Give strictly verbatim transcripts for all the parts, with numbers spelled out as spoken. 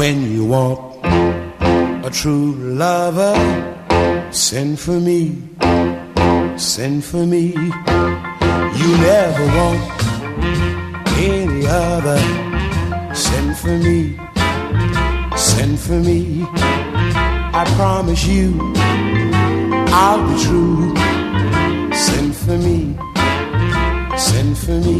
When you want a true lover, send for me, send for me. You never want any other. Send for me, send for me. I promise you I'll be true. Send for me, send for me.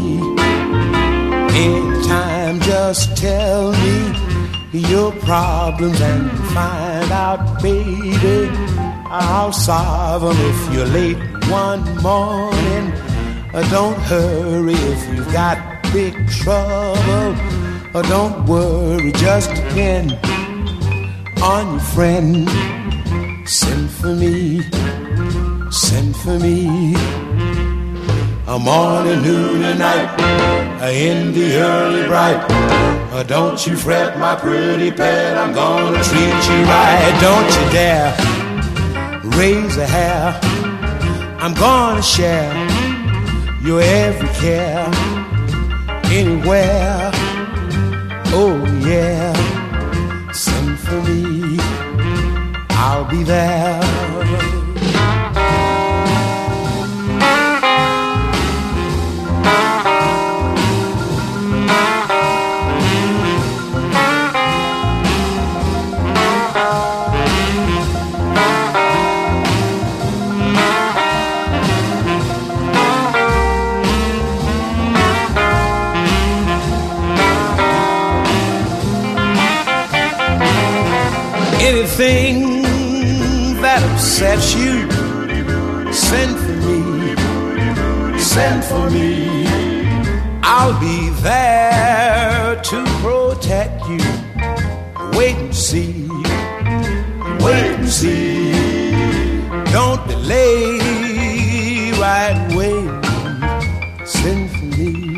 Anytime, just tell me your problems and find out, baby, I'll solve them. If you're late one morning, uh, don't hurry. If you've got big trouble, uh, don't worry. Just depend on your friend. Send for me, send for me. A morning, noon, and night, uh, in the early bright. Uh, don't you fret, my pretty pet, I'm gonna treat you right. Don't you dare raise a hair. I'm gonna share your every care. Anywhere, oh yeah. Send for me, I'll be there. Anything that upsets you, send for me, send for me. I'll be there to protect you. Wait and see, wait and see. Don't delay, right away. Send for me.